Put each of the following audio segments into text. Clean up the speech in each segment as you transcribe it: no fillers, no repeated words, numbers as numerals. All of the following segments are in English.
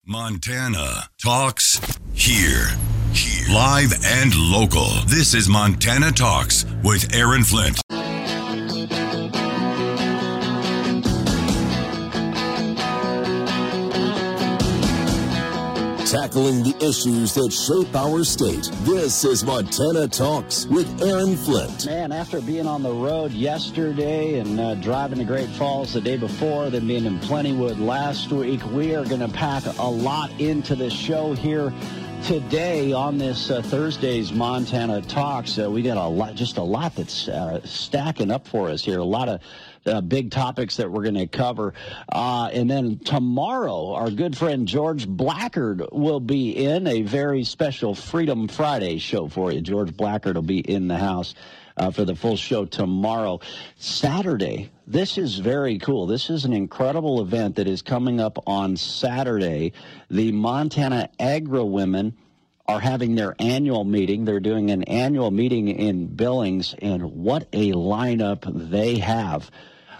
Montana Talks here. Live and local. This is Montana Talks with Aaron Flint. Tackling the issues that shape our state. This is Montana Talks with Aaron Flint. Man, after being on the road yesterday and driving to Great Falls the day before, then being in Plentywood last week, we are going to pack a lot into the show here today on this Thursday's Montana Talks. We got a lot that's stacking up for us here. A lot of big topics that we're going to cover. And then tomorrow, our good friend George Blackard will be in a very special Freedom Friday show for you. George Blackard will be in the house for the full show tomorrow. Saturday, this is very cool. This is an incredible event that is coming up on Saturday. The Montana Agri-Women are having their annual meeting. They're doing an annual meeting in Billings, and what a lineup they have.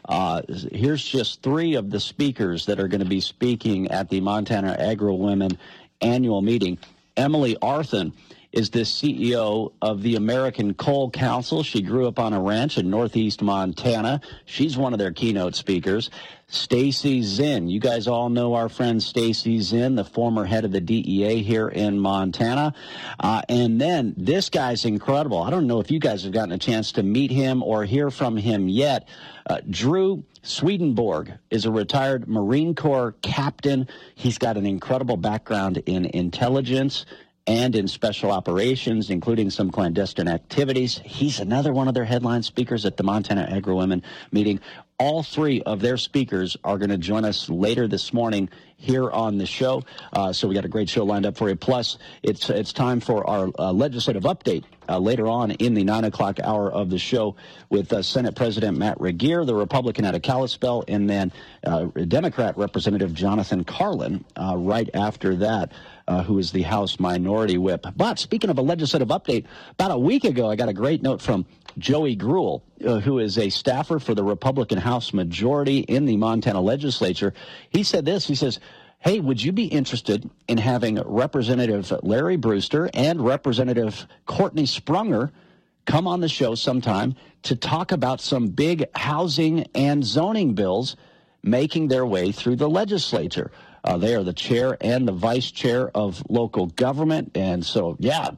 Here's just three of the speakers that are going to be speaking at the Montana Agri-Women annual meeting. Emily Arthen is the CEO of the American Coal Council. She grew up on a ranch in northeast Montana. She's one of their keynote speakers. Stacy Zinn. You guys all know our friend Stacy Zinn, the former head of the DEA here in Montana. And then this guy's incredible. I don't know if you guys have gotten a chance to meet him or hear from him yet. Drew Swedenborg is a retired Marine Corps captain. He's got an incredible background in intelligence and in special operations, including some clandestine activities. He's another one of their headline speakers at the Montana Agri-Women meeting. All three of their speakers are going to join us later this morning here on the show. So we got a great show lined up for you. Plus, it's time for our legislative update later on in the 9 o'clock hour of the show with Senate President Matt Regier, the Republican out of Kalispell, and then Democrat Representative Jonathan Carlin right after that, who is the House Minority Whip. But speaking of a legislative update, about a week ago, I got a great note from Joey Gruhl, who is a staffer for the Republican House Majority in the Montana legislature. He said this. He says, hey, would you be interested in having Representative Larry Brewster and Representative Courtney Sprunger come on the show sometime to talk about some big housing and zoning bills making their way through the legislature? They are the chair and the vice chair of local government. And so,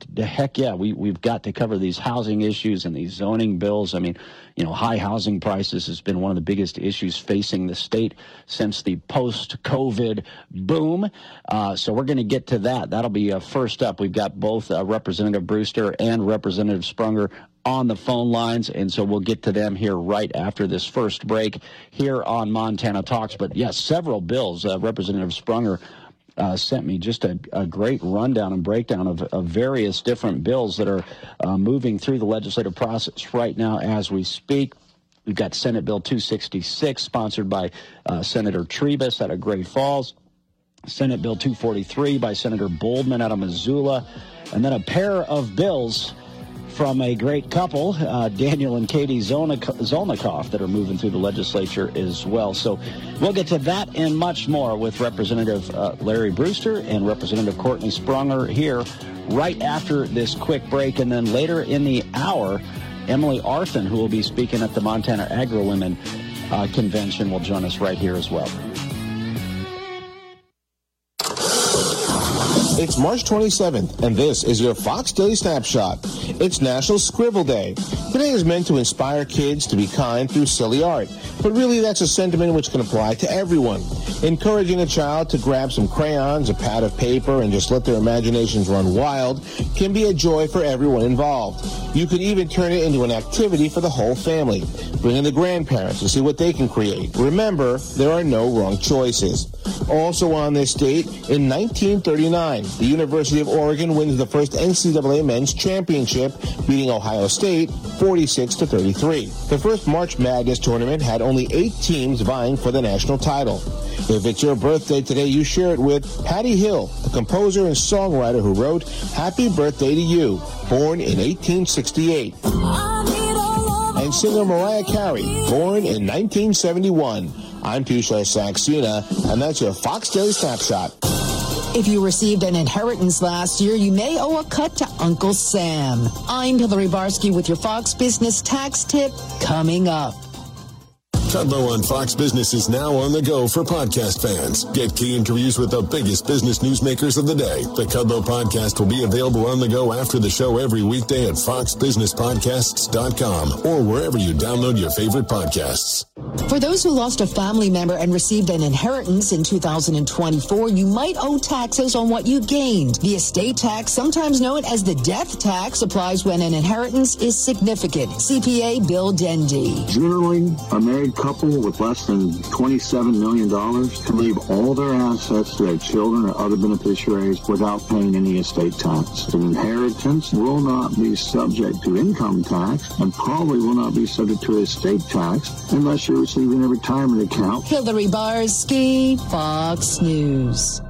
we've got to cover these housing issues and these zoning bills. I mean, high housing prices has been one of the biggest issues facing the state since the post-COVID boom. So we're going to get to that. That'll be first up. We've got both Representative Brewster and Representative Sprunger on the phone lines, and so we'll get to them here right after this first break here on Montana Talks. But yes, several bills. Representative Sprunger sent me just a great rundown and breakdown of various different bills that are moving through the legislative process right now as we speak. We've got Senate Bill 266, sponsored by Senator Trebus out of Great Falls. Senate Bill 243 by Senator Boldman out of Missoula. And then a pair of bills from a great couple, Daniel and Katie Zolnikoff, that are moving through the legislature as well. So we'll get to that and much more with Representative Larry Brewster and Representative Courtney Sprunger here right after this quick break. And then later in the hour, Emily Arthen, who will be speaking at the Montana Agri-Women Convention, will join us right here as well. It's March 27th, and this is your Fox Daily Snapshot. It's National Scribble Day. Today is meant to inspire kids to be kind through silly art, but really that's a sentiment which can apply to everyone. Encouraging a child to grab some crayons, a pad of paper, and just let their imaginations run wild can be a joy for everyone involved. You could even turn it into an activity for the whole family. Bring in the grandparents to see what they can create. Remember, there are no wrong choices. Also on this date, in 1939, the University of Oregon wins the first NCAA men's championship, beating Ohio State 46-33. The first March Madness tournament had only 8 teams vying for the national title. If it's your birthday today, you share it with Patty Hill, the composer and songwriter who wrote Happy Birthday to You, born in 1868. And singer Mariah Carey, born in 1971. I'm Tushar Saxena, and that's your Fox Daily Snapshot. If you received an inheritance last year, you may owe a cut to Uncle Sam. I'm Hillary Barsky with your Fox Business Tax Tip coming up. Kudlow on Fox Business is now on the go for podcast fans. Get key interviews with the biggest business newsmakers of the day. The Kudlow podcast will be available on the go after the show every weekday at foxbusinesspodcasts.com or wherever you download your favorite podcasts. For those who lost a family member and received an inheritance in 2024, you might owe taxes on what you gained. The estate tax, sometimes known as the death tax, applies when an inheritance is significant. CPA Bill Dendy. Generally, a married couple with less than $27 million can leave all their assets to their children or other beneficiaries without paying any estate tax. An inheritance will not be subject to income tax and probably will not be subject to estate tax unless you're receiving a retirement account. Hillary Barsky, Fox News.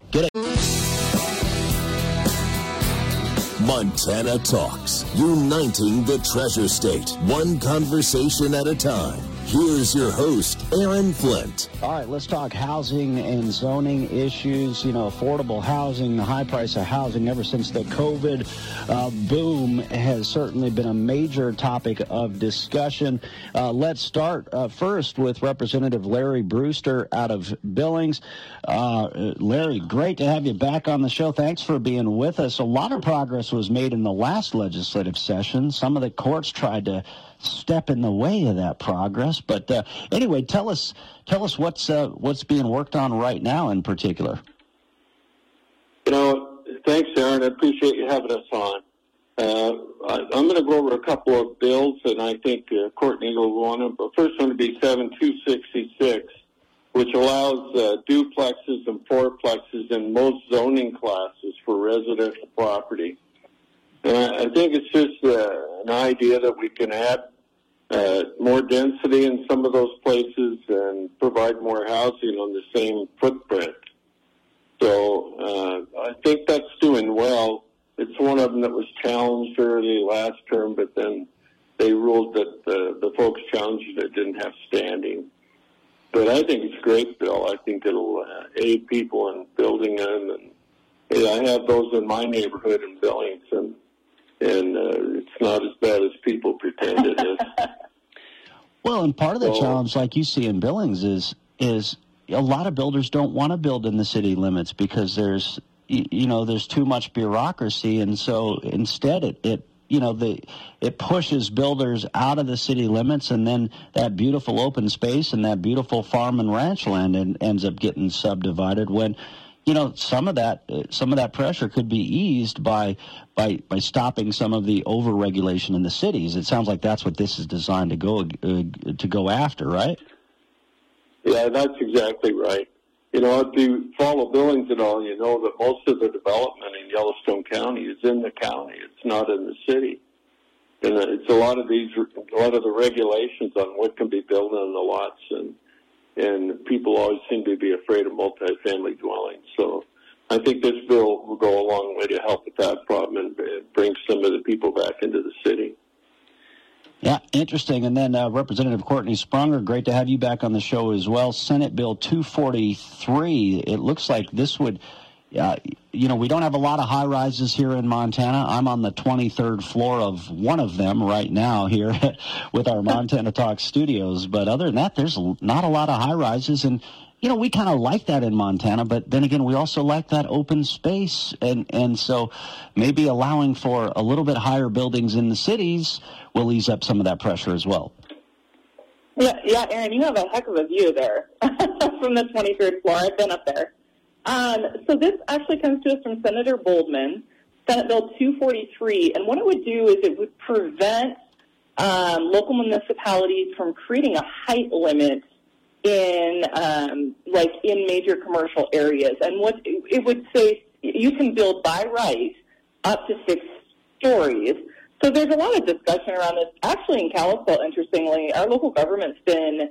Montana Talks, uniting the Treasure State, one conversation at a time. Here's your host, Aaron Flint. All right, let's talk housing and zoning issues. You know, affordable housing, the high price of housing ever since the COVID boom has certainly been a major topic of discussion. Let's start first with Representative Larry Brewster out of Billings. Larry, great to have you back on the show. Thanks for being with us. A lot of progress was made in the last legislative session. Some of the courts tried to step in the way of that progress. But anyway, tell us what's being worked on right now in particular. You know, thanks, Aaron. I appreciate you having us on. I'm going to go over a couple of bills, and I think Courtney will want them. But first one would be 7266, which allows duplexes and fourplexes in most zoning classes for residential property. And I think it's just an idea that we can add more density in some of those places and provide more housing on the same footprint. So I think that's doing well. It's one of them that was challenged early last term, but then they ruled that the folks challenging it didn't have standing. But I think it's a great bill. I think it'll aid people in building them. And I have those in my neighborhood in Billings, and it's not as bad as people pretend it is. Well, and part of the challenge, like you see in Billings, is a lot of builders don't want to build in the city limits because there's too much bureaucracy, and so instead it pushes builders out of the city limits, and then that beautiful open space and that beautiful farm and ranch land ends up getting subdivided when. Some of that pressure could be eased by stopping some of the overregulation in the cities. It sounds like that's what this is designed to go after, right? Yeah, that's exactly right. If you follow Billings at all, you know that most of the development in Yellowstone County is in the county. It's not in the city, and it's a lot of the regulations on what can be built on the lots and people always seem to be afraid of multifamily dwellings. So I think this bill will go a long way to help with that problem and bring some of the people back into the city. Yeah, interesting. And then Representative Courtney Sprunger, great to have you back on the show as well. Senate Bill 243, it looks like this would... we don't have a lot of high-rises here in Montana. I'm on the 23rd floor of one of them right now here with our Montana Talk studios. But other than that, there's not a lot of high-rises. And, we kind of like that in Montana. But then again, we also like that open space. And so maybe allowing for a little bit higher buildings in the cities will ease up some of that pressure as well. Yeah, Aaron, you have a heck of a view there from the 23rd floor. I've been up there. So this actually comes to us from Senator Boldman, Senate Bill 243, and what it would do is it would prevent local municipalities from creating a height limit in major commercial areas. And what it would say, you can build by right up to 6 stories. So there's a lot of discussion around this. Actually, in Kalispell, interestingly, our local government's been,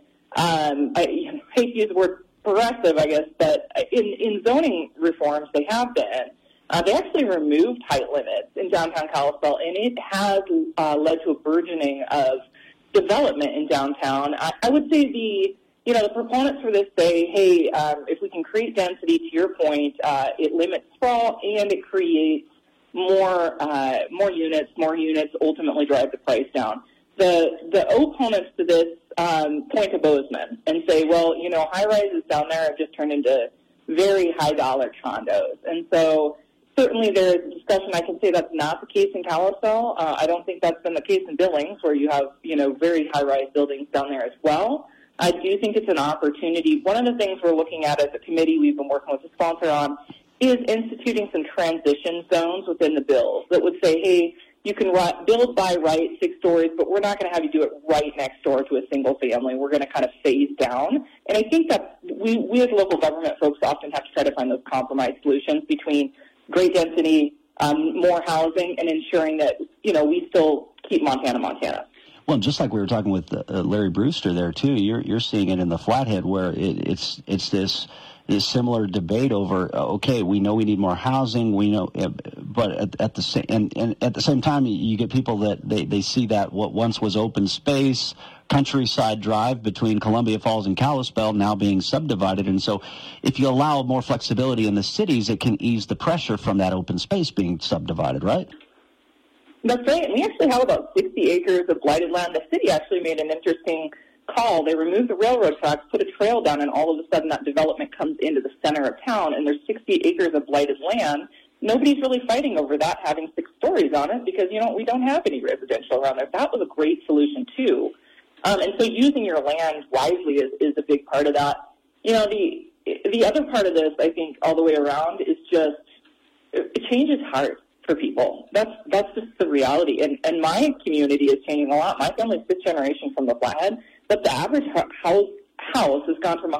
I hate to use the word progressive, I guess, but in zoning reforms, they have been. They actually removed height limits in downtown Kalispell, and it has led to a burgeoning of development in downtown. I would say the proponents for this say, hey, if we can create density, to your point. It limits sprawl, and it creates more units. More units ultimately drive the price down. The opponents to this point to Bozeman and say, well, high-rises down there have just turned into very high-dollar condos. And so certainly there is discussion. I can say that's not the case in Kalispell. I don't think that's been the case in Billings, where you have, very high-rise buildings down there as well. I do think it's an opportunity. One of the things we're looking at as a committee we've been working with the sponsor on is instituting some transition zones within the bills that would say, hey, you can build by right 6 stories, but we're not going to have you do it right next door to a single family. We're going to kind of phase down. And I think that we as local government folks often have to try to find those compromise solutions between great density, more housing, and ensuring that, we still keep Montana. Well, just like we were talking with Larry Brewster there too, you're seeing it in the Flathead, where it's this similar debate over, okay, we know we need more housing, we know, but at the same time, you get people that they see that what once was open space, Countryside Drive between Columbia Falls and Kalispell now being subdivided, and so if you allow more flexibility in the cities, it can ease the pressure from that open space being subdivided, right? That's right. And we actually have about 60 acres of blighted land. The city actually made an interesting call. They removed the railroad tracks, put a trail down, and all of a sudden that development comes into the center of town, and there's 60 acres of blighted land. Nobody's really fighting over that having 6 stories on it because, we don't have any residential around there. That was a great solution, too. And so using your land wisely is a big part of that. The other part of this, I think, all the way around is just change is hard for people. That's just the reality. And my community is changing a lot. My family's 5th generation from the Flathead, but the average house has gone from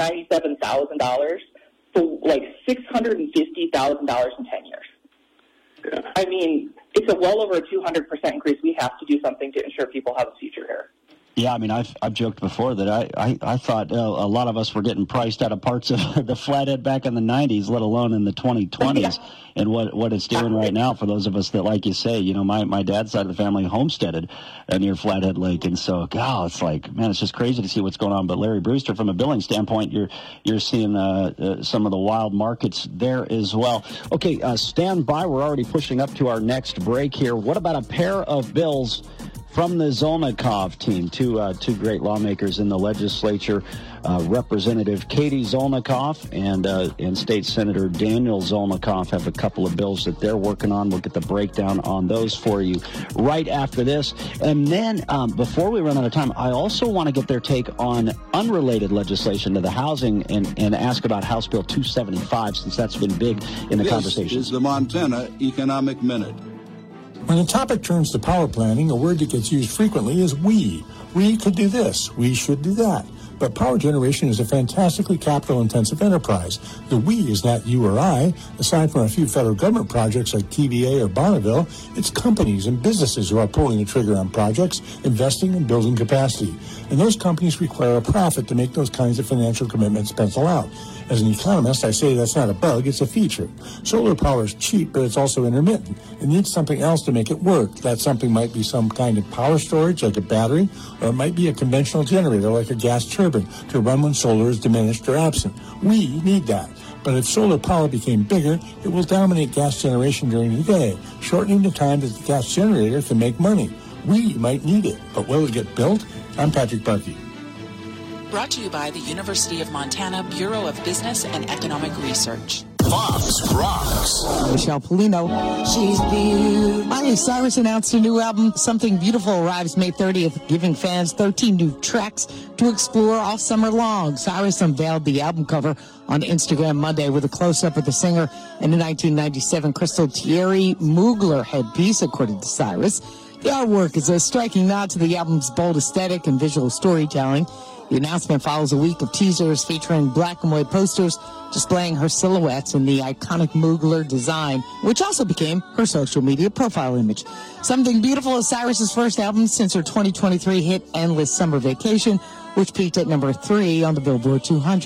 $197,000 to like $650,000 in 10 years. Yeah. I mean, it's a well over a 200% increase. We have to do something to ensure people have a future here. Yeah, I mean, I've joked before that I thought a lot of us were getting priced out of parts of the Flathead back in the 90s, let alone in the 2020s, yeah. And what it's doing right now for those of us that, like you say, my dad's side of the family homesteaded near Flathead Lake, and so, God, it's like, man, it's just crazy to see what's going on. But Larry Brewster, from a billing standpoint, you're seeing some of the wild markets there as well. Okay, stand by. We're already pushing up to our next break here. What about a pair of bills from the Zolnikov team, two great lawmakers in the legislature, Representative Katie Zolnikov and State Senator Daniel Zolnikov have a couple of bills that they're working on. We'll get the breakdown on those for you right after this. And then before we run out of time, I also want to get their take on unrelated legislation to the housing and ask about House Bill 275, since that's been big in the conversation. This is the Montana Economic Minute. When the topic turns to power planning, a word that gets used frequently is we. We could do this. We should do that. But power generation is a fantastically capital-intensive enterprise. The we is not you or I. Aside from a few federal government projects like TVA or Bonneville, it's companies and businesses who are pulling the trigger on projects, investing and building capacity. And those companies require a profit to make those kinds of financial commitments pencil out. As an economist, I say that's not a bug, it's a feature. Solar power is cheap, but it's also intermittent. It needs something else to make it work. That something might be some kind of power storage, like a battery, or it might be a conventional generator, like a gas turbine, to run when solar is diminished or absent. We need that. But if solar power became bigger, it will dominate gas generation during the day, shortening the time that the gas generator can make money. We might need it, but will it get built? I'm Patrick Bucky. Brought to you by the University of Montana Bureau of Business and Economic Research. Fox Rocks. Michelle Polino. She's beautiful. Miley Cyrus announced a new album. Something Beautiful arrives May 30th, giving fans 13 new tracks to explore all summer long. Cyrus unveiled the album cover on Instagram Monday with a close-up of the singer in a 1997 Crystal Thierry Mugler headpiece, according to Cyrus. The artwork is a striking nod to the album's bold aesthetic and visual storytelling. The announcement follows a week of teasers featuring black and white posters displaying her silhouettes in the iconic Mugler design, which also became her social media profile image. Something Beautiful is Cyrus's first album since her 2023 hit Endless Summer Vacation, which peaked at number 3 on the Billboard 200.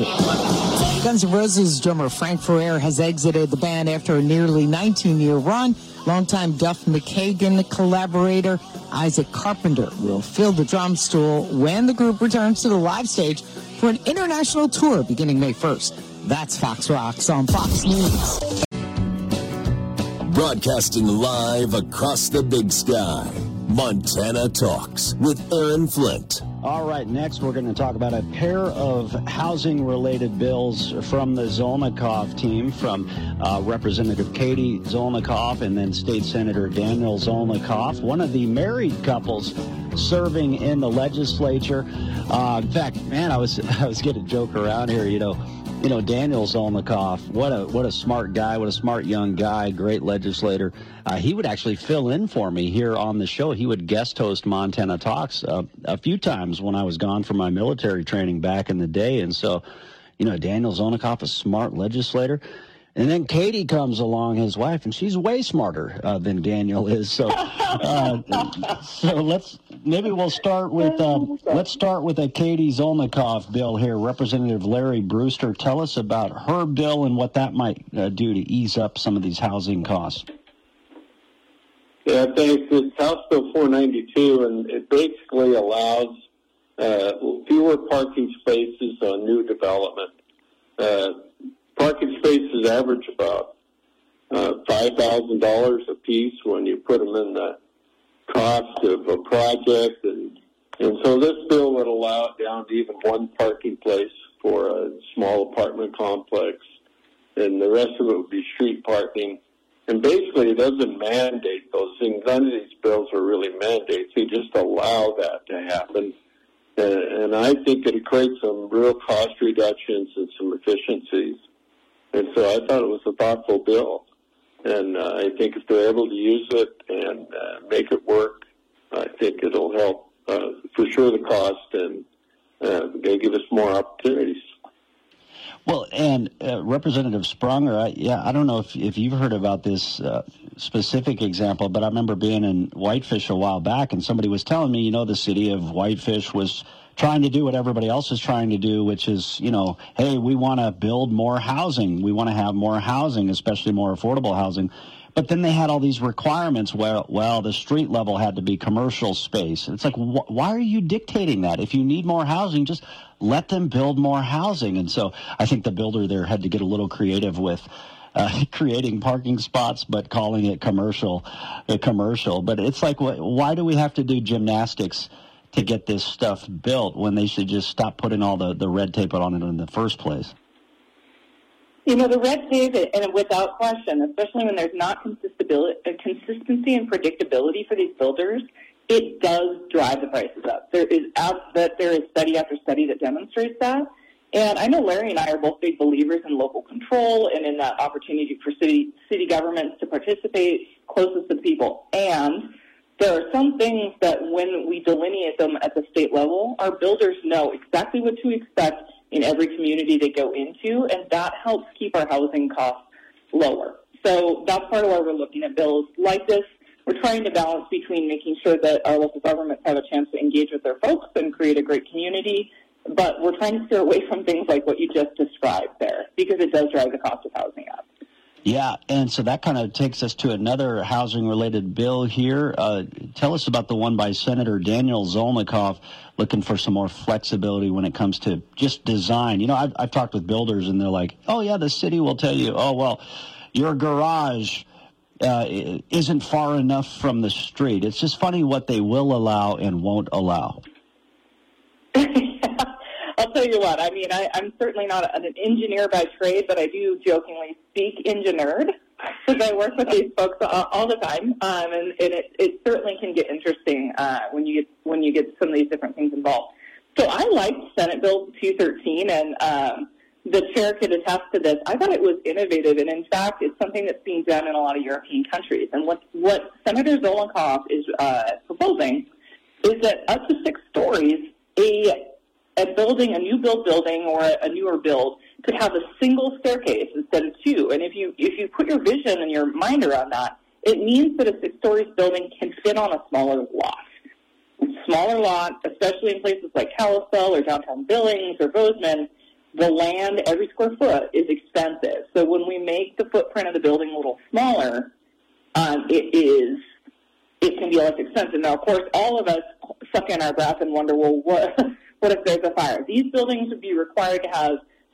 Guns N' Roses drummer Frank Ferrer has exited the band after a nearly 19-year run. Longtime Duff McKagan collaborator Isaac Carpenter will fill the drum stool when the group returns to the live stage for an international tour beginning May 1st. That's Fox Rocks on Fox News. Broadcasting live across the big sky. Montana Talks with Aaron Flint. All right, next we're going to talk about a pair of housing-related bills from the Zolnikoff team, from Representative Katie Zolnikoff and then State Senator Daniel Zolnikoff, one of the married couples serving in the legislature. In fact, man, I was going to joke around here, you know, Daniel Zolnikoff, what a smart guy, what a smart young guy, great legislator. He would actually fill in for me here on the show. He would guest host Montana Talks a few times when I was gone for my military training back in the day. And so, Daniel Zolnikoff, a smart legislator. And then Katie comes along, his wife, and she's way smarter than Daniel is. So, we'll start with a Katie Zolnikoff bill here. Representative Larry Brewster, tell us about her bill and what that might do to ease up some of these housing costs. Yeah, thanks. It's House Bill 492, and it basically allows fewer parking spaces on new development. Parking spaces average about $5,000 a piece when you put them in the cost of a project, and so this bill would allow it down to even one parking place for a small apartment complex, and the rest of it would be street parking. And basically, it doesn't mandate those things. None of these bills are really mandates. They just allow that to happen. And I think it creates some real cost reductions and some efficiencies. And so I thought it was a thoughtful bill. And I think if they're able to use it and make it work, I think it'll help for sure the cost, and they give us more opportunities. Well, and Representative Sprunger, I don't know if you've heard about this specific example, but I remember being in Whitefish a while back, and somebody was telling me, the city of Whitefish was trying to do what everybody else is trying to do, which is, hey, we want to build more housing. We want to have more housing, especially more affordable housing. But then they had all these requirements where, the street level had to be commercial space. It's like, why are you dictating that? If you need more housing, just let them build more housing. And so I think the builder there had to get a little creative with creating parking spots, but calling it commercial. But it's like, why do we have to do gymnastics to get this stuff built when they should just stop putting all the red tape on it in the first place? The red tape, and without question, especially when there's not consistency and predictability for these builders, it does drive the prices up. There is study after study that demonstrates that. And I know Larry and I are both big believers in local control and in that opportunity for city governments to participate closest to the people. And there are some things that when we delineate them at the state level, our builders know exactly what to expect in every community they go into, and that helps keep our housing costs lower. So that's part of why we're looking at bills like this. We're trying to balance between making sure that our local governments have a chance to engage with their folks and create a great community, but we're trying to steer away from things like what you just described there, because it does drive the cost of housing up. Yeah, and so that kind of takes us to another housing-related bill here. Tell us about the one by Senator Daniel Zolnikoff, looking for some more flexibility when it comes to just design. I've talked with builders, and they're like, oh, yeah, the city will tell you, oh, well, your garage isn't far enough from the street. It's just funny what they will allow and won't allow. I'll tell you what, I'm certainly not an engineer by trade, but I do jokingly speak engineered, because I work with these folks all the time, and it certainly can get interesting when you get some of these different things involved. So I liked Senate Bill 213, and the chair could attest to this. I thought it was innovative, and in fact, it's something that's being done in a lot of European countries. And what Senator Zolnikoff is proposing is that up to 6 stories, a new build building or a newer build could have a single staircase instead of 2. And if you put your vision and your mind around that, it means that a 6-story building can fit on a smaller lot. Smaller lot, especially in places like Kalispell or downtown Billings or Bozeman, the land, every square foot, is expensive. So when we make the footprint of the building a little smaller, it can be less expensive. Now, of course, all of us suck in our breath and wonder, well, what if there's a fire? These buildings would be required to have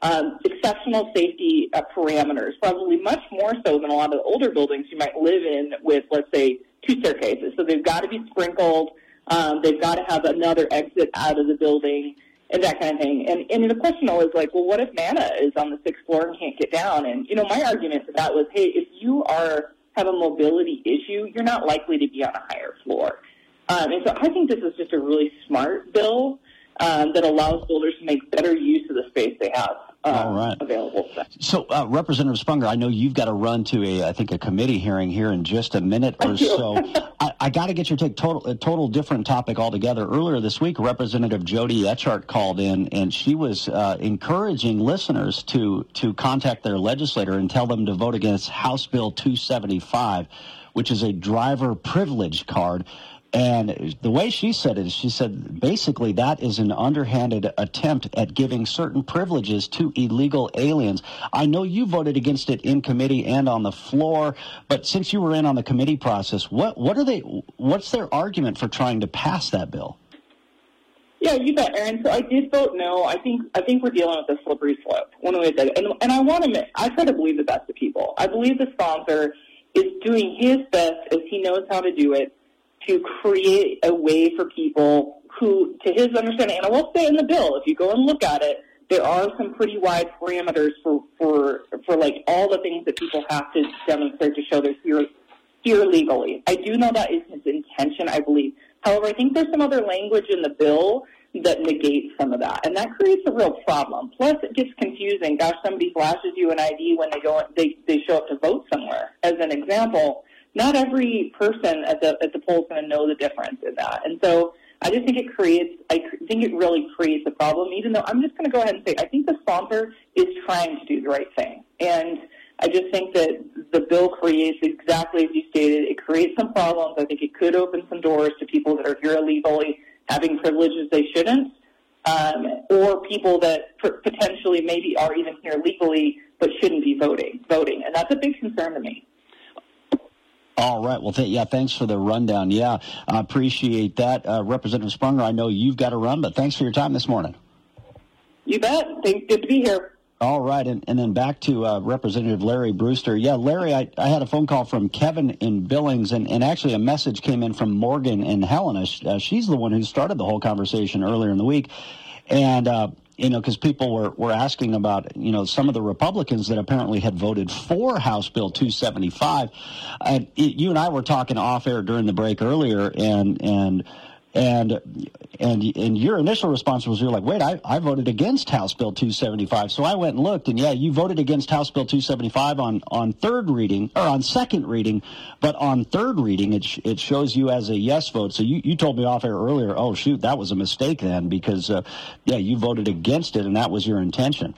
exceptional safety parameters, probably much more so than a lot of the older buildings you might live in with, let's say, 2 staircases. So they've got to be sprinkled. They've got to have another exit out of the building and that kind of thing. And the question always like, well, what if Nana is on the 6th floor and can't get down? And, my argument to that was, hey, if you have a mobility issue, you're not likely to be on a higher floor. And so I think this is just a really smart bill that allows builders to make better use of the space they have available. So, Representative Spunger, I know you've got to run to a committee hearing here in just a minute or so. I got to get your take. A total different topic altogether. Earlier this week, Representative Jody Etchart called in, and she was encouraging listeners to contact their legislator and tell them to vote against House Bill 275, which is a driver privilege card. And the way she said it is, she said basically that is an underhanded attempt at giving certain privileges to illegal aliens. I know you voted against it in committee and on the floor, but since you were in on the committee process, what's their argument for trying to pass that bill? Yeah, you bet, Aaron. So I did vote no. I think we're dealing with a slippery slope one way or the other. And I try to believe the best of people. I believe the sponsor is doing his best as he knows how to do it, to create a way for people who, to his understanding, and I will say in the bill, if you go and look at it, there are some pretty wide parameters for like all the things that people have to demonstrate to show they're here legally. I do know that is his intention, I believe. However, I think there's some other language in the bill that negates some of that, and that creates a real problem. Plus, it gets confusing. Gosh, somebody flashes you an ID when they show up to vote somewhere. As an example, not every person at the poll is going to know the difference in that. And so I just think it really creates a problem, even though I'm just going to go ahead and say I think the sponsor is trying to do the right thing. And I just think that the bill creates exactly as you stated. It creates some problems. I think it could open some doors to people that are here illegally having privileges they shouldn't, or people that potentially maybe are even here legally but shouldn't be voting. And that's a big concern to me. All right. Well, thanks for the rundown. Yeah, I appreciate that. Representative Spunger, I know you've got to run, but thanks for your time this morning. You bet. Good to be here. All right. And then back to Representative Larry Brewster. Yeah, Larry, I had a phone call from Kevin in Billings, and actually a message came in from Morgan in Helena. She's the one who started the whole conversation earlier in the week. And, because people were asking about, some of the Republicans that apparently had voted for House Bill 275. You and I were talking off air during the break earlier, and your initial response was, you're like, wait, I voted against House Bill 275. So I went and looked, and yeah, you voted against House Bill 275 on third reading, or on second reading, but on third reading, it shows you as a yes vote. So you told me off air earlier, oh, shoot, that was a mistake then, because, you voted against it, and that was your intention.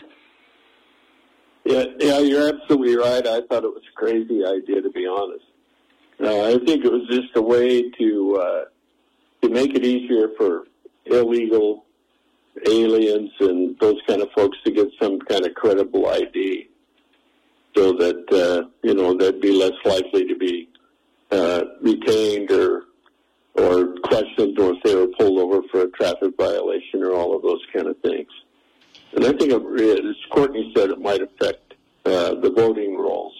Yeah, you're absolutely right. I thought it was a crazy idea, to be honest. I think it was just a way to make it easier for illegal aliens and those kind of folks to get some kind of credible ID, so that they'd be less likely to be detained or questioned, or if they were pulled over for a traffic violation, or all of those kind of things. And I think, as Courtney said, it might affect the voting rolls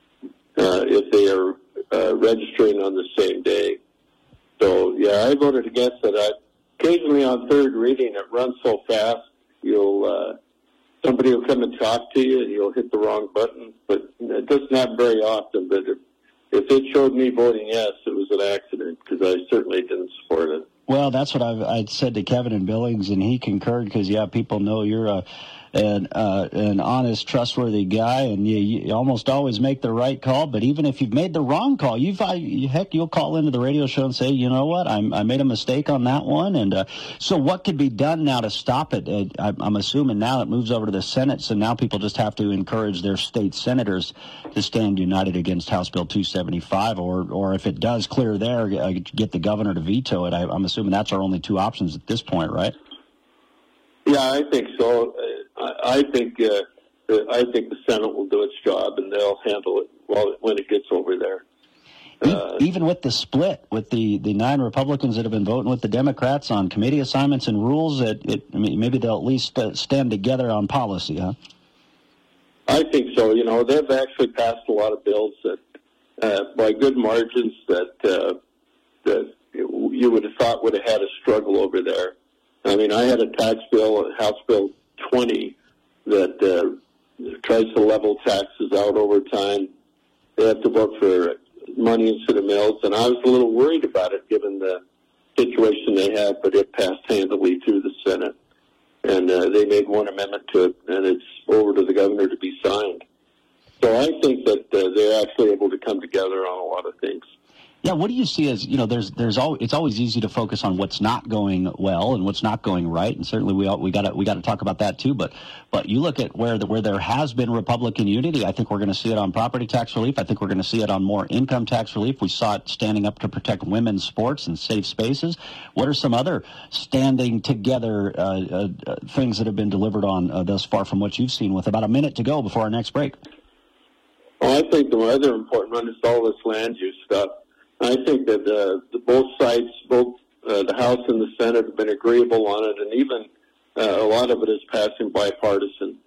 if they are registering on the same day. So, yeah, I voted against it. Occasionally on third reading, it runs so fast, somebody will come and talk to you, and you'll hit the wrong button. But it doesn't happen very often. But if it showed me voting yes, it was an accident, because I certainly didn't support it. Well, that's what I'd said to Kevin in Billings, and he concurred, because, people know you're an honest, trustworthy guy, and you almost always make the right call. But even if you've made the wrong call, you'll call into the radio show and say, you know what, I made a mistake on that one. And so what could be done now to stop it? I'm assuming now it moves over to the Senate, so now people just have to encourage their state senators to stand united against House Bill 275, or if it does clear there, get the governor to veto it. I'm assuming that's our only two options at this point, right? Yeah, I think so. I think the Senate will do its job, and they'll handle it when it gets over there. Even with the split, with the 9 Republicans that have been voting with the Democrats on committee assignments and rules, maybe they'll at least stand together on policy, huh? I think so. You know, they've actually passed a lot of bills that, by good margins, that you would have thought would have had a struggle over there. I mean, I had a tax bill, House Bill 20, that tries to level taxes out over time. They have to vote for money into the mills, and I was a little worried about it given the situation they had, but it passed handily through the Senate. And they made one amendment to it, and it's over to the governor to be signed. So I think that they're actually able to come together on a lot of things. Yeah, what do you see as, you know, it's always easy to focus on what's not going well and what's not going right, and certainly we got to talk about that too. But you look at where there has been Republican unity. I think we're going to see it on property tax relief. I think we're going to see it on more income tax relief. We saw it standing up to protect women's sports and safe spaces. What are some other standing together things that have been delivered on thus far from what you've seen? With about a minute to go before our next break. Well, I think the other important one is all this land use stuff. I think that both sides, the House and the Senate, have been agreeable on it, and even a lot of it is passing bipartisan.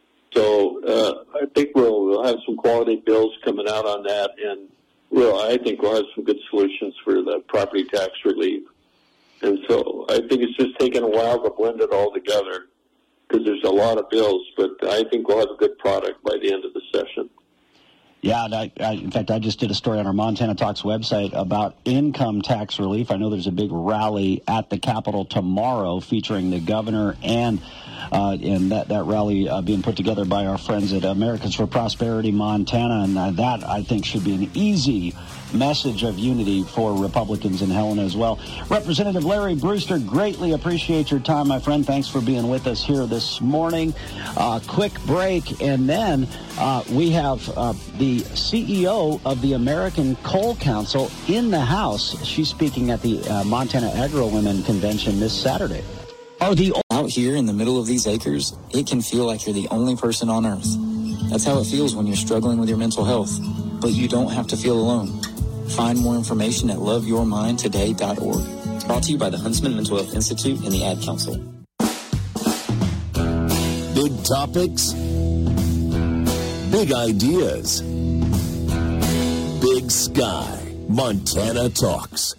So I think we'll have some quality bills coming out on that, and I think we'll have some good solutions for the property tax relief. And so I think it's just taken a while to blend it all together because there's a lot of bills, but I think we'll have a good product by the end of the session. Yeah, in fact, I just did a story on our Montana Talks website about income tax relief. I know there's a big rally at the Capitol tomorrow featuring the governor and that rally being put together by our friends at Americans for Prosperity Montana, and that, I think, should be an easy message of unity for Republicans in Helena as well. Representative Larry Brewster, greatly appreciate your time, my friend. Thanks for being with us here this morning. Quick break, and then we have the CEO of the American Coal Council in the House. She's speaking at the Montana Agro Women Convention this Saturday. Out here in the middle of these acres, it can feel like you're the only person on earth. That's how it feels when you're struggling with your mental health. But you don't have to feel alone. Find more information at loveyourmindtoday.org. Brought to you by the Huntsman Mental Health Institute and the Ad Council. Big topics, big ideas, big sky. Montana Talks.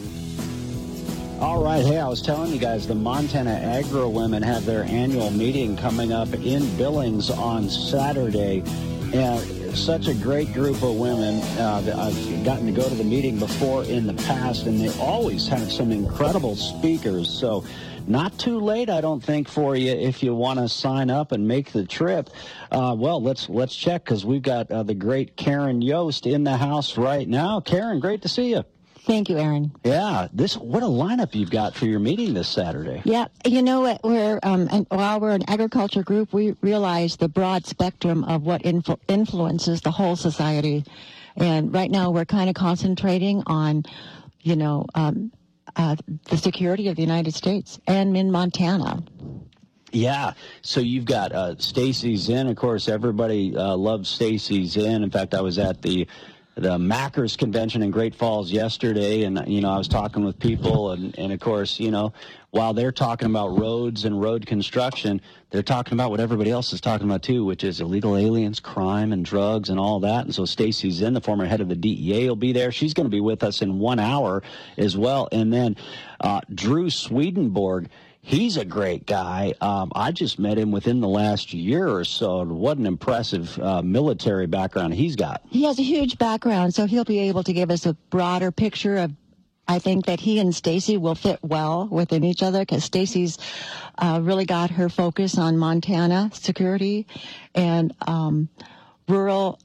All right. Hey, I was telling you guys the Montana Agro Women have their annual meeting coming up in Billings on Saturday. And such a great group of women. I've gotten to go to the meeting before in the past, and they always have some incredible speakers. So not too late, I don't think, for you if you want to sign up and make the trip. Well, let's check, because we've got the great Karen Yost in the house right now. Karen, great to see you. Thank you, Aaron. Yeah, what a lineup you've got for your meeting this Saturday. Yeah, you know what? While we're an agriculture group, we realize the broad spectrum of what influences the whole society. And right now, we're kind of concentrating on, the security of the United States and in Montana. Yeah, so you've got Stacy Zinn. Of course, everybody loves Stacy Zinn. In fact, I was at the Mackers convention in Great Falls yesterday, and I was talking with people, and of course, while they're talking about roads and road construction, they're talking about what everybody else is talking about too, which is illegal aliens, crime, and drugs, and all that. And so Stacy Zinn, the former head of the DEA, will be there. She's going to be with us in 1 hour as well. And then Drew Swedenborg. He's a great guy. I just met him within the last year or so. What an impressive military background he's got. He has a huge background, so he'll be able to give us a broader picture of, I think that he and Stacy will fit well within each other, because Stacy's really got her focus on Montana security and rural,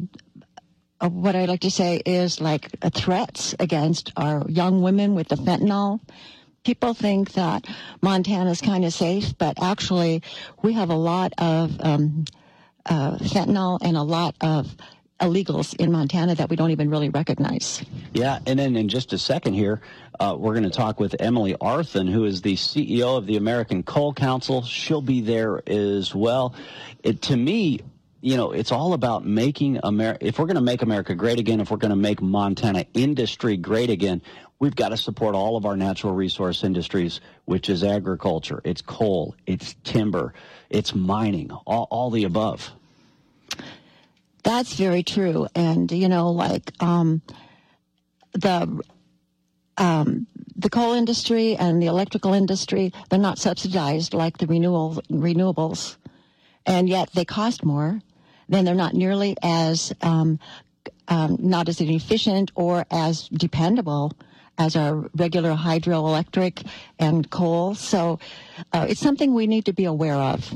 what I like to say is like threats against our young women with the fentanyl. People think that Montana's kind of safe, but actually we have a lot of fentanyl and a lot of illegals in Montana that we don't even really recognize. Yeah, and then in just a second here, we're going to talk with Emily Arthen, who is the CEO of the American Coal Council. She'll be there as well. To me, it's all about making America. If we're going to make America great again, if we're going to make Montana industry great again, we've got to support all of our natural resource industries, which is agriculture, it's coal, it's timber, it's mining, all the above. That's very true. And, the coal industry and the electrical industry, they're not subsidized like the renewables, and yet they cost more. Then they're not nearly as not as efficient or as dependable as our regular hydroelectric and coal. So it's something we need to be aware of.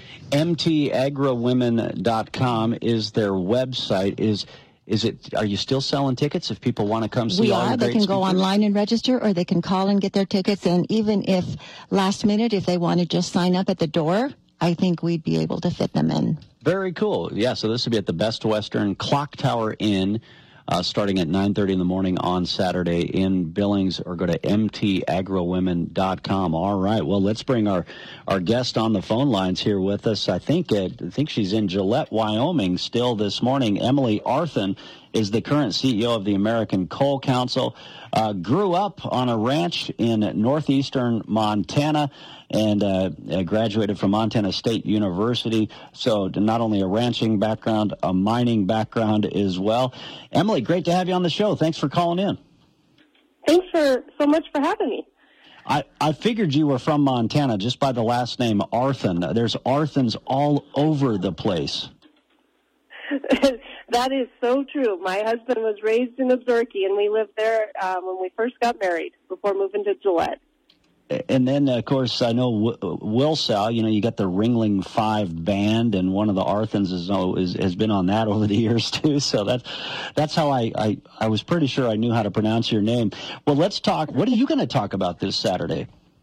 mtagrowomen.com is their website. Is it? Are you still selling tickets if people want to come see all your great They can go speakers? online and register, or they can call and get their tickets. And even if last minute, if they want to just sign up at the door, I think we'd be able to fit them in. Very cool. Yeah, so this will be at the Best Western Clock Tower Inn, starting at 9:30 in the morning on Saturday in Billings, or go to mtagrowomen.com. All right, well, let's bring our guest on the phone lines here with us. I think she's in Gillette, Wyoming still this morning. Emily Arthen is the current CEO of the American Coal Council. Grew up on a ranch in northeastern Montana and graduated from Montana State University. So not only a ranching background, a mining background as well. Emily, great to have you on the show. Thanks for calling in. Thanks so much for having me. I figured you were from Montana just by the last name Arthen. There's Arthens all over the place. That is so true. My husband was raised in Absarke, and we lived there when we first got married before moving to Gillette. And then, of course, I know Wilsall, you got the Ringling 5 band, and one of the Arthens has been on that over the years, too. So that's how I was pretty sure I knew how to pronounce your name. Well, let's talk. What are you going to talk about this Saturday?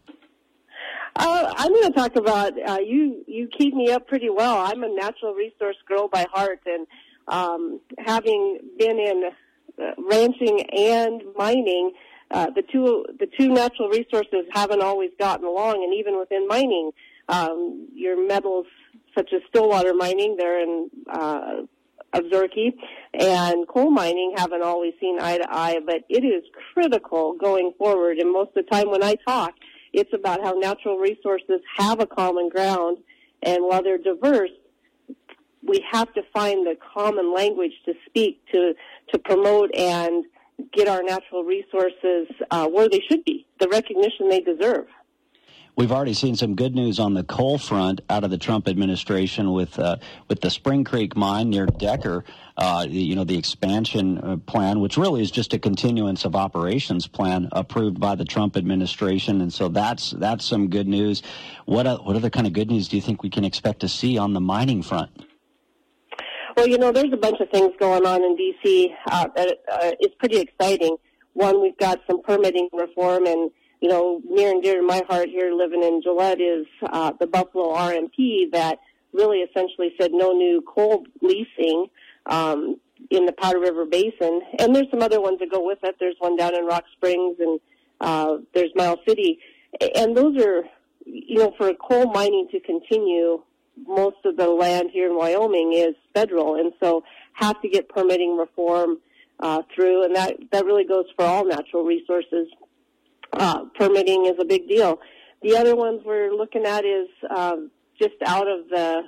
I'm going to talk about, you keyed me up pretty well. I'm a natural resource girl by heart, and having been in ranching and mining, the two natural resources haven't always gotten along, and even within mining, your metals such as Stillwater mining, they're in Absarke, and coal mining haven't always seen eye to eye, but it is critical going forward, and most of the time when I talk, it's about how natural resources have a common ground, and while they're diverse, we have to find the common language to speak to promote and get our natural resources where they should be, the recognition they deserve. We've already seen some good news on the coal front out of the Trump administration with the Spring Creek mine near Decker, the expansion plan, which really is just a continuance of operations plan approved by the Trump administration. And so that's some good news. What other kind of good news do you think we can expect to see on the mining front? Well, there's a bunch of things going on in D.C. That is pretty exciting. One, we've got some permitting reform, and near and dear to my heart here living in Gillette is the Buffalo RMP that really essentially said no new coal leasing in the Powder River Basin. And there's some other ones that go with it. There's one down in Rock Springs, and there's Miles City. And those are, for coal mining to continue, most of the land here in Wyoming is federal, and so have to get permitting reform through, and that really goes for all natural resources. Permitting is a big deal. The other ones we're looking at is just out of the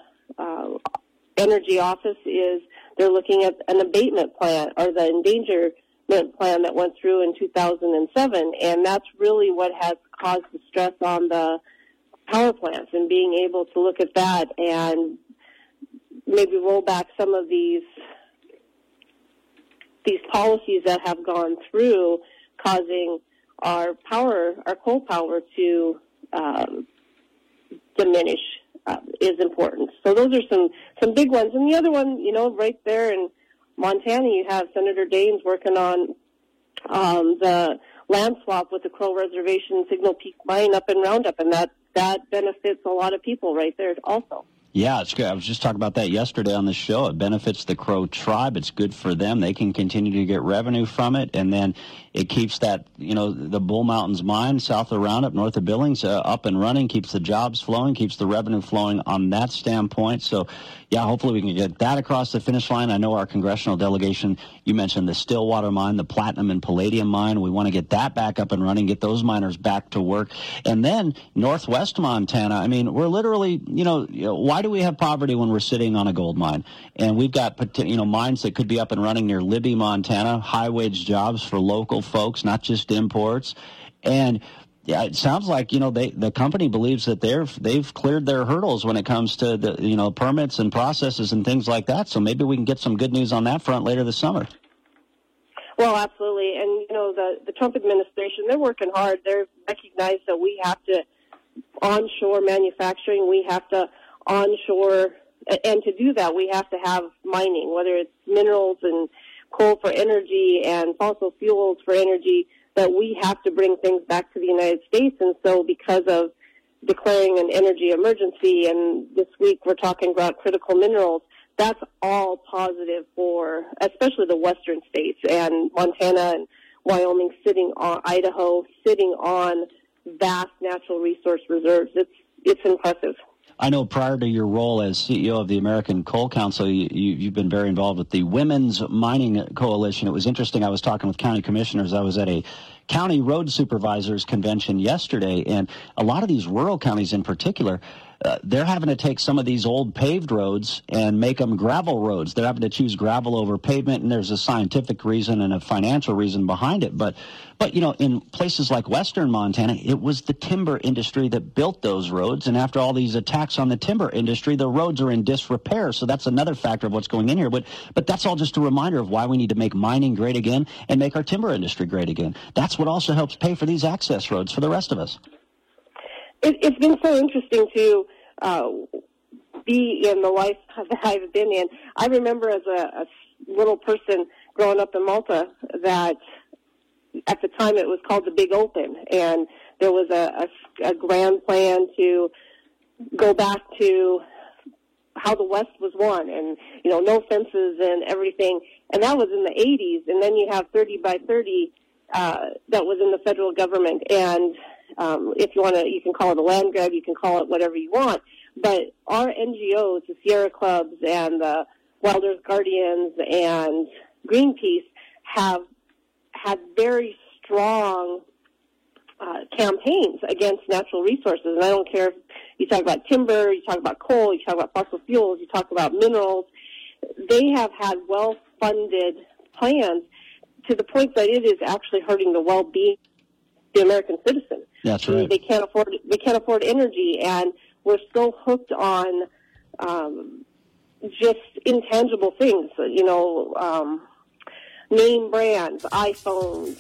energy office is they're looking at an abatement plan, or the endangerment plan that went through in 2007, and that's really what has caused the stress on the power plants, and being able to look at that and maybe roll back some of these policies that have gone through, causing our coal power to diminish is important. So those are some big ones. And the other one, right there in Montana, you have Senator Daines working on the land swap with the Crow Reservation Signal Peak Mine up in Roundup, and that benefits a lot of people right there also. Yeah, it's good. I was just talking about that yesterday on the show. It benefits the Crow tribe. It's good for them. They can continue to get revenue from it, and then it keeps that, the Bull Mountains mine south of Roundup, north of Billings, up and running, keeps the jobs flowing, keeps the revenue flowing on that standpoint. So, yeah, hopefully we can get that across the finish line. I know our congressional delegation, you mentioned the Stillwater mine, the platinum and palladium mine. We want to get that back up and running, get those miners back to work. And then northwest Montana, we're literally, why do we have poverty when we're sitting on a gold mine? And we've got mines that could be up and running near Libby, Montana, high-wage jobs for local folks, not just imports. And yeah, it sounds like, the company believes that they've cleared their hurdles when it comes to the, permits and processes and things like that. So maybe we can get some good news on that front later this summer. Well, absolutely. And, the Trump administration, they're working hard. They're recognized that we have to onshore manufacturing. We have to onshore, and to do that, we have to have mining, whether it's minerals and coal for energy and fossil fuels for energy, that we have to bring things back to the United States. And so because of declaring an energy emergency, and this week we're talking about critical minerals, that's all positive for especially the western states, and Montana and Wyoming sitting on, Idaho sitting on vast natural resource reserves. It's impressive. I know prior to your role as CEO of the American Coal Council, you've been very involved with the Women's Mining Coalition. It was interesting. I was talking with county commissioners. I was at a county road supervisors convention yesterday, and a lot of these rural counties in particular, they're having to take some of these old paved roads and make them gravel roads. They're having to choose gravel over pavement, and there's a scientific reason and a financial reason behind it. But in places like western Montana, it was the timber industry that built those roads, and after all these attacks on the timber industry, the roads are in disrepair. So that's another factor of what's going in here. But that's all just a reminder of why we need to make mining great again and make our timber industry great again. That's what also helps pay for these access roads for the rest of us. It's been so interesting to be in the life that I've been in. I remember as a little person growing up in Malta that at the time it was called the Big Open, and there was a grand plan to go back to how the West was won, and no fences and everything. And that was in the 80s. And then you have 30 by 30 that was in the federal government. And if you want to, you can call it a land grab, you can call it whatever you want. But our NGOs, the Sierra Clubs and the Wild Earth Guardians and Greenpeace, have had very strong campaigns against natural resources. And I don't care if you talk about timber, you talk about coal, you talk about fossil fuels, you talk about minerals. They have had well-funded plans to the point that it is actually hurting the well-being of the American citizen. That's right. They can't afford energy, and we're so hooked on just intangible things, name brands, iPhones,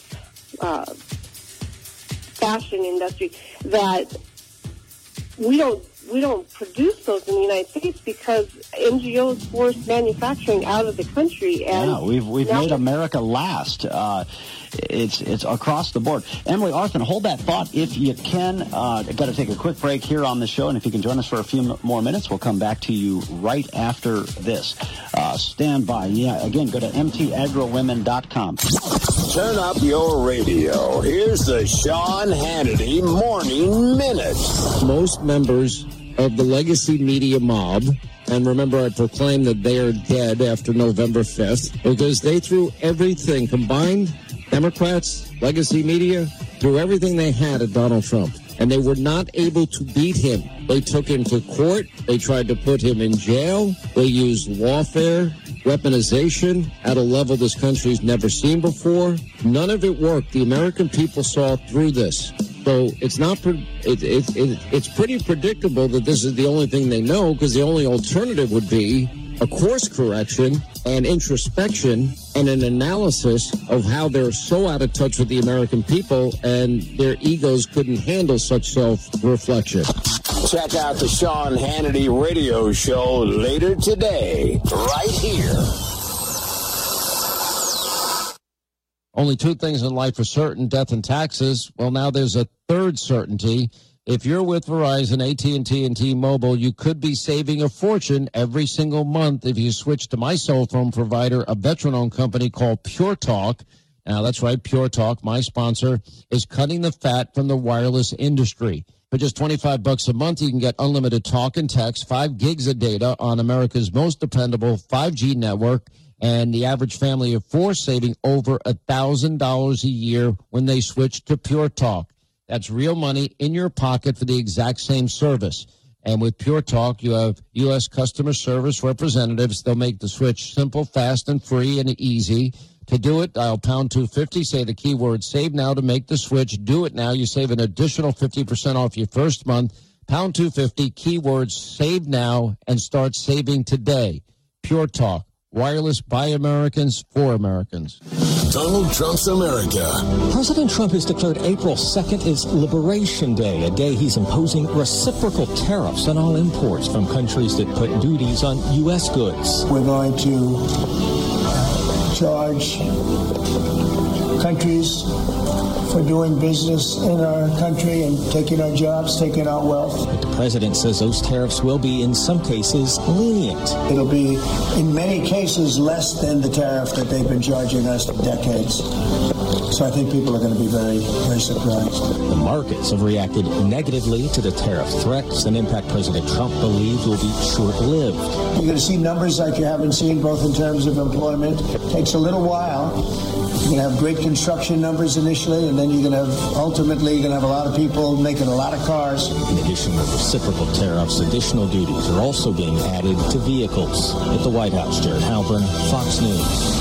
fashion industry, that we don't produce those in the United States because NGOs force manufacturing out of the country. And yeah, we've made America last. It's across the board. Emily Arthen, hold that thought if you can. I've got to take a quick break here on the show, and if you can join us for a few more minutes, we'll come back to you right after this. Stand by. Yeah, again, go to mtagrowomen.com. Turn up your radio. Here's the Sean Hannity Morning Minute. Most members of the legacy media mob, and remember I proclaimed that they are dead after November 5th, because they threw everything combined, Democrats, legacy media, threw everything they had at Donald Trump. And they were not able to beat him. They took him to court. They tried to put him in jail. They used lawfare, weaponization at a level this country's never seen before. None of it worked. The American people saw through this. So it's pretty predictable that this is the only thing they know, because the only alternative would be a course correction and introspection and an analysis of how they're so out of touch with the American people and their egos couldn't handle such self-reflection. Check out the Sean Hannity radio show later today, right here. Only two things in life are certain, death and taxes. Well, now there's a third certainty. If you're with Verizon, AT&T, and T-Mobile, you could be saving a fortune every single month if you switch to my cell phone provider, a veteran-owned company called Pure Talk. Now, that's right, Pure Talk, my sponsor, is cutting the fat from the wireless industry. For just $25 a month, you can get unlimited talk and text, 5 gigs of data on America's most dependable 5G network, and the average family of 4 saving over $1,000 a year when they switch to Pure Talk. That's real money in your pocket for the exact same service. And with Pure Talk, you have U.S. customer service representatives. They'll make the switch simple, fast, and free and easy. To do it, dial pound 250, say the keyword save now to make the switch. Do it now. You save an additional 50% off your first month. Pound 250, keyword save now, and start saving today. Pure Talk, wireless by Americans for Americans. Donald Trump's America. President Trump has declared April 2nd is Liberation Day, a day he's imposing reciprocal tariffs on all imports from countries that put duties on U.S. goods. We're going to charge countries for doing business in our country and taking our jobs, taking our wealth. But the president says those tariffs will be, in some cases, lenient. It'll be, in many cases, less than the tariff that they've been charging us for decades. So I think people are going to be very, very surprised. The markets have reacted negatively to the tariff threats, an impact President Trump believes will be short-lived. You're going to see numbers like you haven't seen, both in terms of employment. It takes a little while. You're going to have great construction numbers initially, and then you're going to have, ultimately, you're going to have a lot of people making a lot of cars. In addition to reciprocal tariffs, additional duties are also being added to vehicles. At the White House, Jared Halpern, Fox News.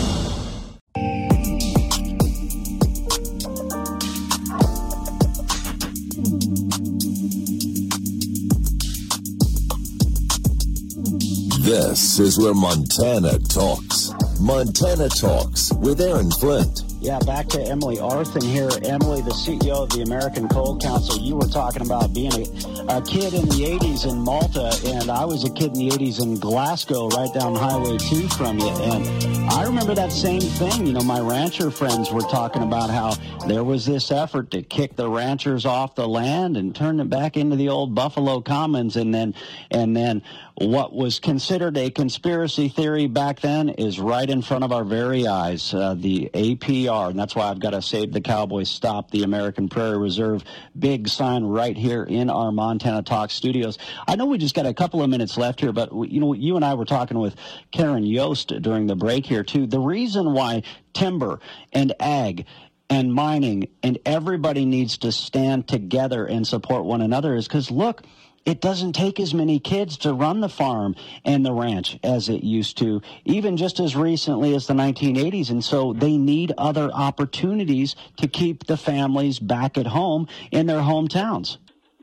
This is where Montana talks. Montana Talks with Aaron Flint. Yeah, back to Emily Arthen here. Emily, the CEO of the American Coal Council. You were talking about being a kid in the 80s in Malta, and I was a kid in the 80s in Glasgow, right down Highway 2 from you. And I remember that same thing. You know, my rancher friends were talking about how there was this effort to kick the ranchers off the land and turn them back into the old Buffalo Commons. And then what was considered a conspiracy theory back then is right in front of our very eyes, the APR. And that's why I've got a Save the Cowboys, Stop the American Prairie Reserve big sign right here in our Montana Talk studios. I know we just got a couple of minutes left here, but you and I were talking with Karen Yost during the break here too. The reason why timber and ag and mining and everybody needs to stand together and support one another is because, look, it doesn't take as many kids to run the farm and the ranch as it used to, even just as recently as the 1980s. And so they need other opportunities to keep the families back at home in their hometowns.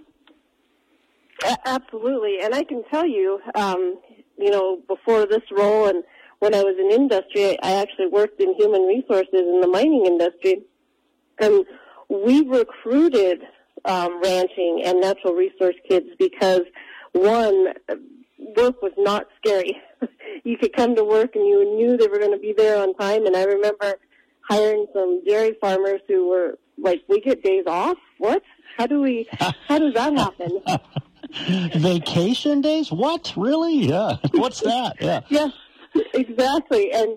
Absolutely. And I can tell you, before this role and when I was in industry, I actually worked in human resources in the mining industry. And we recruited ranching and natural resource kids because, one, work was not scary. You could come to work and you knew they were going to be there on time. And I remember hiring some dairy farmers who were like, "We get days off? What? How does that happen?" Vacation days? What? Really? Yeah. What's that? Yeah. Yes, exactly. And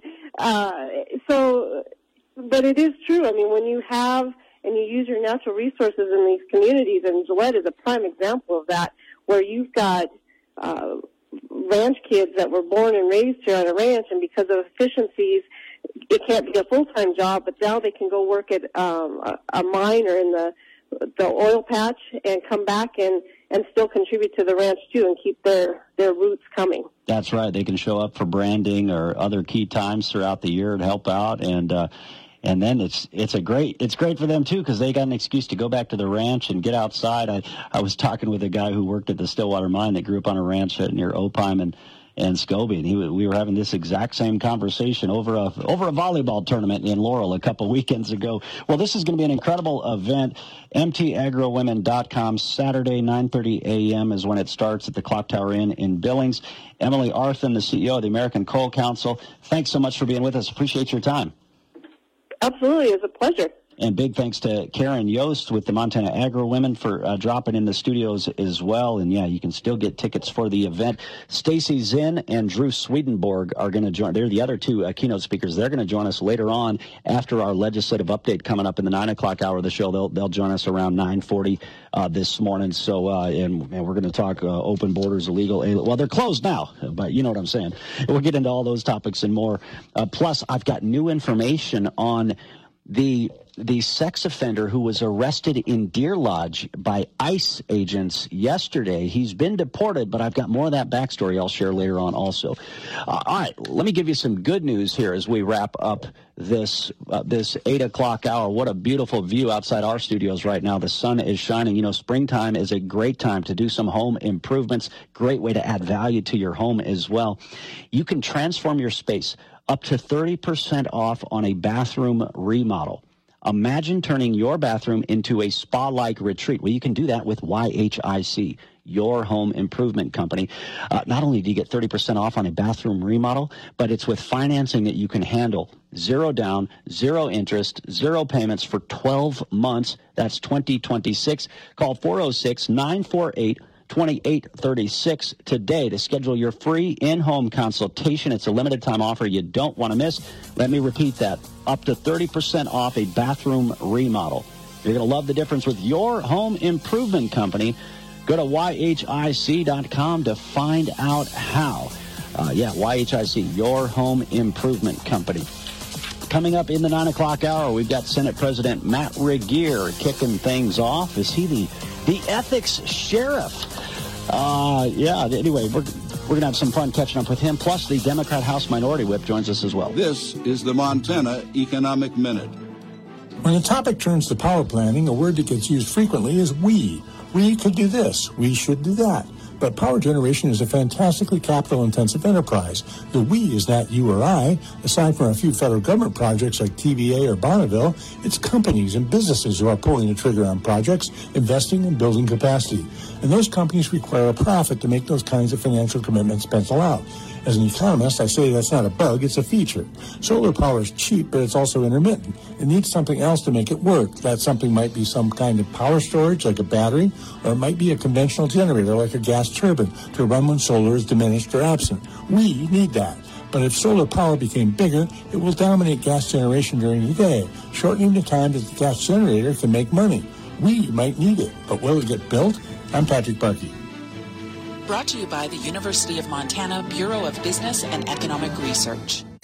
but it is true. I mean, when you have and you use your natural resources in these communities, and Gillette is a prime example of that, where you've got ranch kids that were born and raised here on a ranch, and because of efficiencies, it can't be a full-time job, but now they can go work at a mine or in the oil patch and come back and still contribute to the ranch too and keep their roots coming. That's right. They can show up for branding or other key times throughout the year to help out, and then it's great for them too because they got an excuse to go back to the ranch and get outside. I was talking with a guy who worked at the Stillwater mine that grew up on a ranch near Opheim and Scobie, and we were having this exact same conversation over a volleyball tournament in Laurel a couple weekends ago. Well, this is going to be an incredible event. MTAgrowomen.com, Saturday, 9:30 a.m. is when it starts at the Clock Tower Inn in Billings. Emily Arthen, the CEO of the American Coal Council, thanks so much for being with us. Appreciate your time. Absolutely. It's a pleasure. And big thanks to Karen Yost with the Montana Agro Women for dropping in the studios as well. And, yeah, you can still get tickets for the event. Stacy Zinn and Drew Swedenborg are going to join. They're the other two keynote speakers. They're going to join us later on after our legislative update coming up in the 9 o'clock hour of the show. They'll join us around 9:40 this morning. So, and we're going to talk open borders, illegal. Well, they're closed now, but you know what I'm saying. We'll get into all those topics and more. Plus, I've got new information on the sex offender who was arrested in Deer Lodge by ICE agents yesterday. He's been deported, but I've got more of that backstory I'll share later on also. All right, let me give you some good news here as we wrap up this 8 o'clock hour. What a beautiful view outside our studios right now. The sun is shining. You know, springtime is a great time to do some home improvements. Great way to add value to your home as well. You can transform your space up to 30% off on a bathroom remodel. Imagine turning your bathroom into a spa-like retreat. Well, you can do that with YHIC, your home improvement company. Not only do you get 30% off on a bathroom remodel, but it's with financing that you can handle. 0 down, 0 interest, 0 payments for 12 months. That's 2026. Call 406-948-2836 today to schedule your free in-home consultation. It's a limited time offer you don't want to miss. Let me repeat that. Up to 30% off a bathroom remodel. You're going to love the difference with your home improvement company. Go to YHIC.com to find out how. YHIC, your home improvement company. Coming up in the 9 o'clock hour, we've got Senate President Matt Regier kicking things off. Is he the ethics sheriff? Anyway, we're going to have some fun catching up with him. Plus, the Democrat House Minority Whip joins us as well. This is the Montana Economic Minute. When the topic turns to power planning, a word that gets used frequently is we. We could do this. We should do that. But power generation is a fantastically capital-intensive enterprise. The we is not you or I. Aside from a few federal government projects like TVA or Bonneville, it's companies and businesses who are pulling the trigger on projects, investing and building capacity. And those companies require a profit to make those kinds of financial commitments pencil out. As an economist, I say that's not a bug, it's a feature. Solar power is cheap, but it's also intermittent. It needs something else to make it work. That something might be some kind of power storage, like a battery, or it might be a conventional generator, like a gas turbine, to run when solar is diminished or absent. We need that. But if solar power became bigger, it will dominate gas generation during the day, shortening the time that the gas generator can make money. We might need it, but will it get built? I'm Patrick Barkey. Brought to you by the University of Montana Bureau of Business and Economic Research.